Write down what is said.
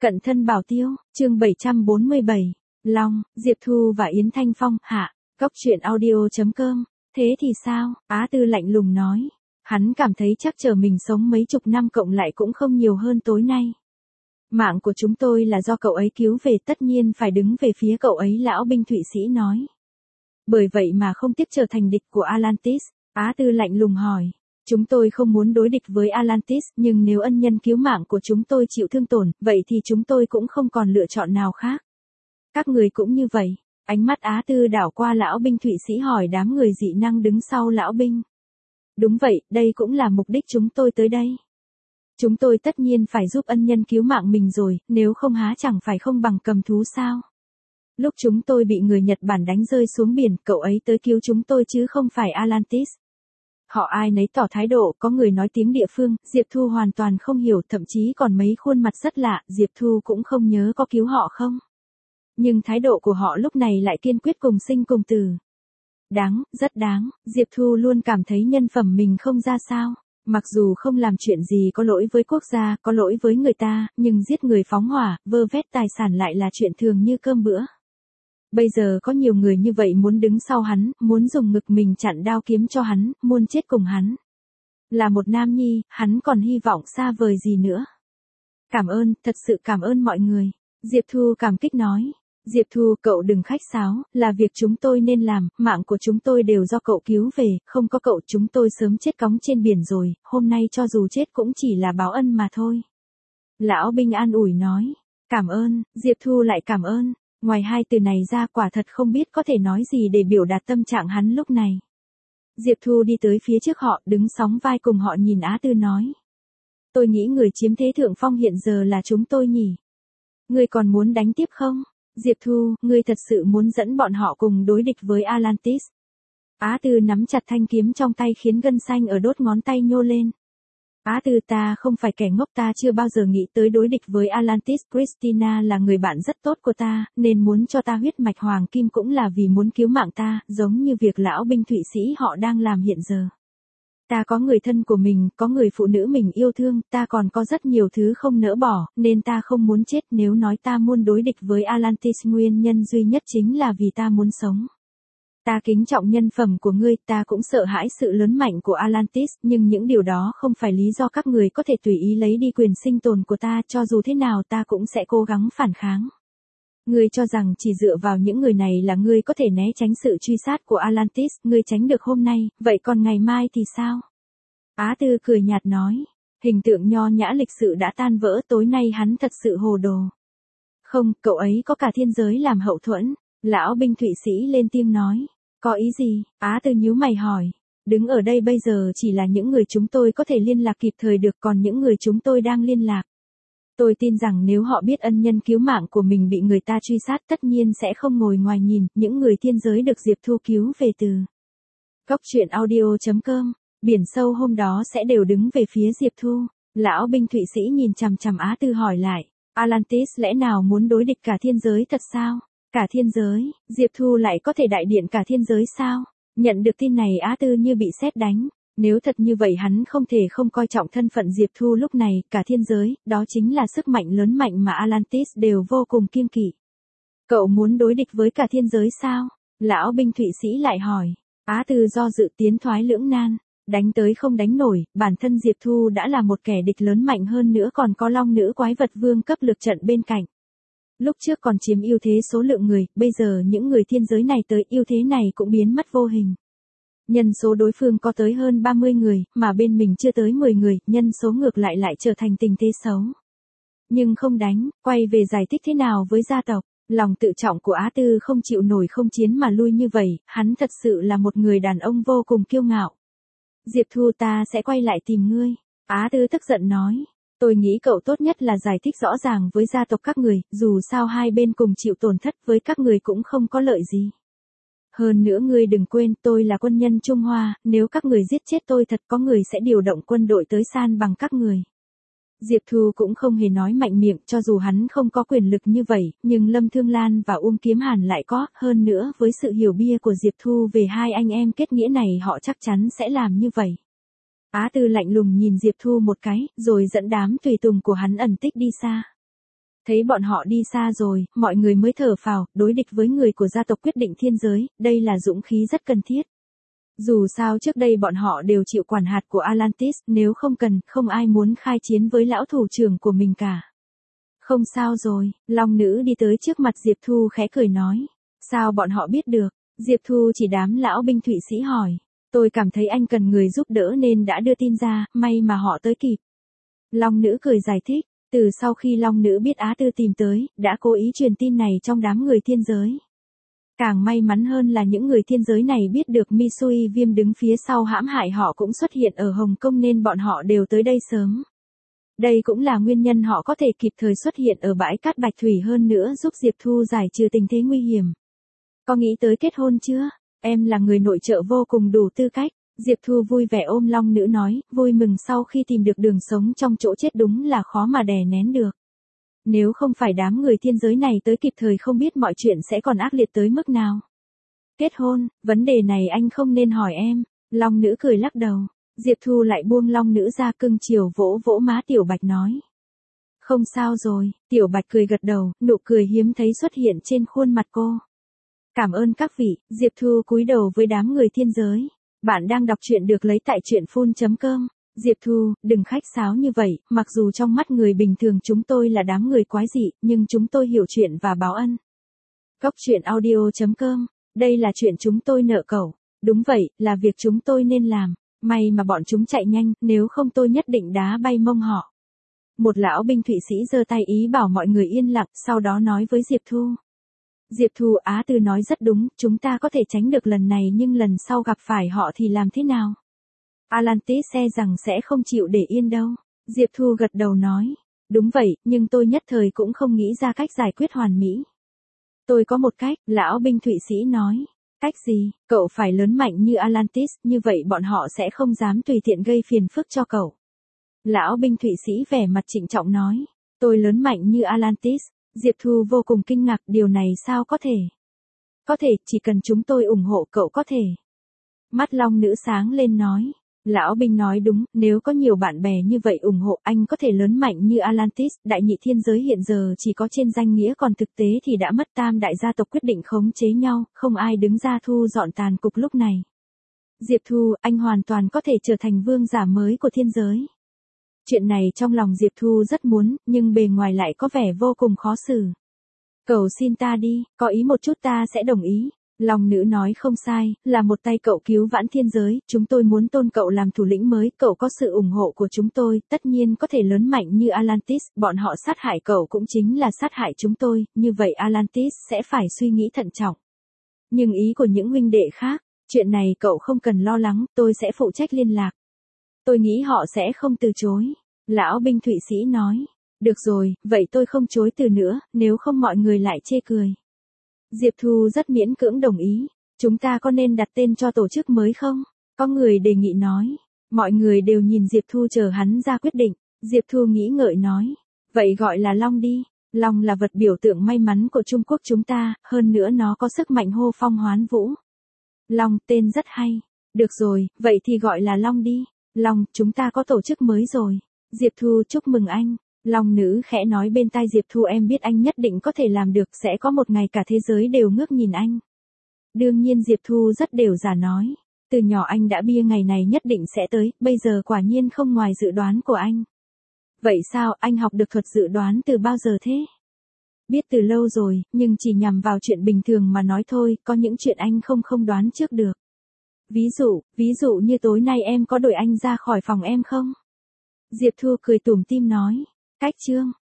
Cận thân bảo tiêu, chương 747. Long, Diệp Thu và Yến Thanh Phong, hạ. Cốc truyện audio.com. Thế thì sao? Á Tư lạnh lùng nói. Hắn cảm thấy chắc chờ mình sống mấy chục năm cộng lại cũng không nhiều hơn tối nay. Mạng của chúng tôi là do cậu ấy cứu về, tất nhiên phải đứng về phía cậu ấy, lão binh Thụy Sĩ nói. Bởi vậy mà không tiếc trở thành địch của Atlantis. Á Tư lạnh lùng hỏi. Chúng tôi không muốn đối địch với Atlantis, nhưng nếu ân nhân cứu mạng của chúng tôi chịu thương tổn, vậy thì chúng tôi cũng không còn lựa chọn nào khác. Các người cũng như vậy. Ánh mắt Á Tư đảo qua lão binh Thụy Sĩ hỏi đám người dị năng đứng sau lão binh. Đúng vậy, đây cũng là mục đích chúng tôi tới đây. Chúng tôi tất nhiên phải giúp ân nhân cứu mạng mình rồi, nếu không há chẳng phải không bằng cầm thú sao. Lúc chúng tôi bị người Nhật Bản đánh rơi xuống biển, cậu ấy tới cứu chúng tôi chứ không phải Atlantis. Họ ai nấy tỏ thái độ, có người nói tiếng địa phương, Diệp Thu hoàn toàn không hiểu, thậm chí còn mấy khuôn mặt rất lạ, Diệp Thu cũng không nhớ có cứu họ không. Nhưng thái độ của họ lúc này lại kiên quyết cùng sinh cùng tử. Đáng, rất đáng, Diệp Thu luôn cảm thấy nhân phẩm mình không ra sao. Mặc dù không làm chuyện gì có lỗi với quốc gia, có lỗi với người ta, nhưng giết người phóng hỏa, vơ vét tài sản lại là chuyện thường như cơm bữa. Bây giờ có nhiều người như vậy muốn đứng sau hắn, muốn dùng ngực mình chặn đao kiếm cho hắn, muốn chết cùng hắn. Là một nam nhi, hắn còn hy vọng xa vời gì nữa. Cảm ơn, thật sự cảm ơn mọi người. Diệp Thu cảm kích nói. Diệp Thu, cậu đừng khách sáo, là việc chúng tôi nên làm, mạng của chúng tôi đều do cậu cứu về, không có cậu chúng tôi sớm chết cóng trên biển rồi, hôm nay cho dù chết cũng chỉ là báo ân mà thôi. Lão binh an ủi nói. Cảm ơn, Diệp Thu lại cảm ơn. Ngoài hai từ này ra quả thật không biết có thể nói gì để biểu đạt tâm trạng hắn lúc này. Diệp Thu đi tới phía trước họ, đứng sóng vai cùng họ nhìn Á Tư nói. Tôi nghĩ người chiếm thế thượng phong hiện giờ là chúng tôi nhỉ. Ngươi còn muốn đánh tiếp không? Diệp Thu, ngươi thật sự muốn dẫn bọn họ cùng đối địch với Atlantis. Á Tư nắm chặt thanh kiếm trong tay khiến gân xanh ở đốt ngón tay nhô lên. Á Tư, ta không phải kẻ ngốc, ta chưa bao giờ nghĩ tới đối địch với Atlantis. Christina là người bạn rất tốt của ta, nên muốn cho ta huyết mạch hoàng kim cũng là vì muốn cứu mạng ta, giống như việc lão binh Thụy Sĩ họ đang làm hiện giờ. Ta có người thân của mình, có người phụ nữ mình yêu thương, ta còn có rất nhiều thứ không nỡ bỏ, nên ta không muốn chết. Nếu nói ta muốn đối địch với Atlantis, nguyên nhân duy nhất chính là vì ta muốn sống. Ta kính trọng nhân phẩm của ngươi, ta cũng sợ hãi sự lớn mạnh của Atlantis, nhưng những điều đó không phải lý do các người có thể tùy ý lấy đi quyền sinh tồn của ta, cho dù thế nào ta cũng sẽ cố gắng phản kháng. Ngươi cho rằng chỉ dựa vào những người này là ngươi có thể né tránh sự truy sát của Atlantis, ngươi tránh được hôm nay, vậy còn ngày mai thì sao? Á Tư cười nhạt nói, hình tượng nho nhã lịch sự đã tan vỡ, tối nay hắn thật sự hồ đồ. Không, cậu ấy có cả thiên giới làm hậu thuẫn. Lão binh Thụy Sĩ lên tiếng nói. Có ý gì? Á Tư nhíu mày hỏi. Đứng ở đây bây giờ chỉ là những người chúng tôi có thể liên lạc kịp thời được, còn những người chúng tôi đang liên lạc. Tôi tin rằng nếu họ biết ân nhân cứu mạng của mình bị người ta truy sát tất nhiên sẽ không ngồi ngoài nhìn, những người thiên giới được Diệp Thu cứu về từ. Cốc truyện audio.com. Biển sâu hôm đó sẽ đều đứng về phía Diệp Thu. Lão binh Thụy Sĩ nhìn chằm chằm Á Tư hỏi lại. Atlantis lẽ nào muốn đối địch cả thiên giới thật sao? Cả thiên giới, Diệp Thu lại có thể đại điện cả thiên giới sao? Nhận được tin này Á Tư như bị sét đánh. Nếu thật như vậy hắn không thể không coi trọng thân phận Diệp Thu lúc này, cả thiên giới, đó chính là sức mạnh lớn mạnh mà Atlantis đều vô cùng kiêng kỵ. Cậu muốn đối địch với cả thiên giới sao? Lão binh Thụy Sĩ lại hỏi. Á Tư do dự tiến thoái lưỡng nan. Đánh tới không đánh nổi, bản thân Diệp Thu đã là một kẻ địch lớn mạnh hơn nữa, còn có long nữ quái vật vương cấp lực trận bên cạnh. Lúc trước còn chiếm ưu thế số lượng người, bây giờ những người thiên giới này tới, ưu thế này cũng biến mất vô hình. Nhân số đối phương có tới hơn 30 người, mà bên mình chưa tới 10 người, nhân số ngược lại lại trở thành tình thế xấu. Nhưng không đánh, quay về giải thích thế nào với gia tộc, lòng tự trọng của Á Tư không chịu nổi không chiến mà lui như vậy, hắn thật sự là một người đàn ông vô cùng kiêu ngạo. Diệp Thu, ta sẽ quay lại tìm ngươi. Á Tư tức giận nói. Tôi nghĩ cậu tốt nhất là giải thích rõ ràng với gia tộc các người, dù sao hai bên cùng chịu tổn thất với các người cũng không có lợi gì. Hơn nữa ngươi đừng quên tôi là quân nhân Trung Hoa, nếu các người giết chết tôi thật có người sẽ điều động quân đội tới san bằng các người. Diệp Thu cũng không hề nói mạnh miệng, cho dù hắn không có quyền lực như vậy, nhưng Lâm Thương Lan và Uông Kiếm Hàn lại có, hơn nữa với sự hiểu biết của Diệp Thu về hai anh em kết nghĩa này họ chắc chắn sẽ làm như vậy. Á Tư lạnh lùng nhìn Diệp Thu một cái, rồi dẫn đám tùy tùng của hắn ẩn tích đi xa. Thấy bọn họ đi xa rồi, mọi người mới thở phào, đối địch với người của gia tộc quyết định thiên giới, đây là dũng khí rất cần thiết. Dù sao trước đây bọn họ đều chịu quản hạt của Atlantis, nếu không cần, không ai muốn khai chiến với lão thủ trưởng của mình cả. Không sao rồi, Long nữ đi tới trước mặt Diệp Thu khẽ cười nói. Sao bọn họ biết được? Diệp Thu chỉ đám lão binh Thụy Sĩ hỏi. Tôi cảm thấy anh cần người giúp đỡ nên đã đưa tin ra, may mà họ tới kịp. Long nữ cười giải thích. Từ sau khi Long nữ biết Á Tư tìm tới, đã cố ý truyền tin này trong đám người thiên giới. Càng may mắn hơn là những người thiên giới này biết được Misui Viêm đứng phía sau hãm hại họ cũng xuất hiện ở Hồng Kông nên bọn họ đều tới đây sớm. Đây cũng là nguyên nhân họ có thể kịp thời xuất hiện ở bãi cát Bạch Thủy hơn nữa giúp Diệp Thu giải trừ tình thế nguy hiểm. Có nghĩ tới kết hôn chưa? Em là người nội trợ vô cùng đủ tư cách. Diệp Thu vui vẻ ôm Long nữ nói, vui mừng sau khi tìm được đường sống trong chỗ chết đúng là khó mà đè nén được. Nếu không phải đám người thiên giới này tới kịp thời không biết mọi chuyện sẽ còn ác liệt tới mức nào. Kết hôn, vấn đề này anh không nên hỏi em. Long nữ cười lắc đầu. Diệp Thu lại buông Long nữ ra cưng chiều vỗ vỗ má Tiểu Bạch nói. Không sao rồi, Tiểu Bạch cười gật đầu, nụ cười hiếm thấy xuất hiện trên khuôn mặt cô. Cảm ơn các vị, Diệp Thu cúi đầu với đám người thiên giới. Bạn đang đọc truyện được lấy tại truyện.com. Diệp Thu, đừng khách sáo như vậy, mặc dù trong mắt người bình thường chúng tôi là đám người quái dị, nhưng chúng tôi hiểu chuyện và báo ân. Góc truyện audio.com, đây là chuyện chúng tôi nợ cậu. Đúng vậy, là việc chúng tôi nên làm. May mà bọn chúng chạy nhanh, nếu không tôi nhất định đá bay mông họ. Một lão binh Thụy Sĩ giơ tay ý bảo mọi người yên lặng, sau đó nói với Diệp Thu. Diệp Thu, Á Tư nói rất đúng, chúng ta có thể tránh được lần này nhưng lần sau gặp phải họ thì làm thế nào? Atlantis e rằng sẽ không chịu để yên đâu. Diệp Thu gật đầu nói. Đúng vậy, nhưng tôi nhất thời cũng không nghĩ ra cách giải quyết hoàn mỹ. Tôi có một cách, lão binh Thụy Sĩ nói. Cách gì? Cậu phải lớn mạnh như Atlantis, như vậy bọn họ sẽ không dám tùy tiện gây phiền phức cho cậu. Lão binh Thụy Sĩ vẻ mặt trịnh trọng nói. Tôi lớn mạnh như Atlantis. Diệp Thu vô cùng kinh ngạc, điều này sao có thể? Có thể, chỉ cần chúng tôi ủng hộ cậu có thể. Mắt Long nữ sáng lên nói. Lão binh nói đúng, nếu có nhiều bạn bè như vậy ủng hộ anh có thể lớn mạnh như Atlantis, đại nhị thiên giới hiện giờ chỉ có trên danh nghĩa còn thực tế thì đã mất tam đại gia tộc quyết định khống chế nhau, không ai đứng ra thu dọn tàn cục lúc này. Diệp Thu, anh hoàn toàn có thể trở thành vương giả mới của thiên giới. Chuyện này trong lòng Diệp Thu rất muốn, nhưng bề ngoài lại có vẻ vô cùng khó xử. Cầu xin ta đi, có ý một chút ta sẽ đồng ý. Long nữ nói không sai, là một tay cậu cứu vãn thiên giới, chúng tôi muốn tôn cậu làm thủ lĩnh mới, cậu có sự ủng hộ của chúng tôi, tất nhiên có thể lớn mạnh như Atlantis, bọn họ sát hại cậu cũng chính là sát hại chúng tôi, như vậy Atlantis sẽ phải suy nghĩ thận trọng. Nhưng ý của những huynh đệ khác, chuyện này cậu không cần lo lắng, tôi sẽ phụ trách liên lạc. Tôi nghĩ họ sẽ không từ chối. Lão binh Thụy Sĩ nói, được rồi, vậy tôi không chối từ nữa, nếu không mọi người lại chê cười. Diệp Thu rất miễn cưỡng đồng ý. Chúng ta có nên đặt tên cho tổ chức mới không? Có người đề nghị nói. Mọi người đều nhìn Diệp Thu chờ hắn ra quyết định. Diệp Thu nghĩ ngợi nói. Vậy gọi là Long đi. Long là vật biểu tượng may mắn của Trung Quốc chúng ta, hơn nữa nó có sức mạnh hô phong hoán vũ. Long, tên rất hay. Được rồi, vậy thì gọi là Long đi. Long, chúng ta có tổ chức mới rồi. Diệp Thu chúc mừng anh. Long nữ khẽ nói bên tai Diệp Thu, em biết anh nhất định có thể làm được, sẽ có một ngày cả thế giới đều ngước nhìn anh. Đương nhiên Diệp Thu rất đều giả nói. Từ nhỏ anh đã bia ngày này nhất định sẽ tới, bây giờ quả nhiên không ngoài dự đoán của anh. Vậy sao, anh học được thuật dự đoán từ bao giờ thế? Biết từ lâu rồi, nhưng chỉ nhằm vào chuyện bình thường mà nói thôi, có những chuyện anh không đoán trước được. Ví dụ như tối nay em có đuổi anh ra khỏi phòng em không? Diệp Thu cười tủm tỉm nói. Cách chương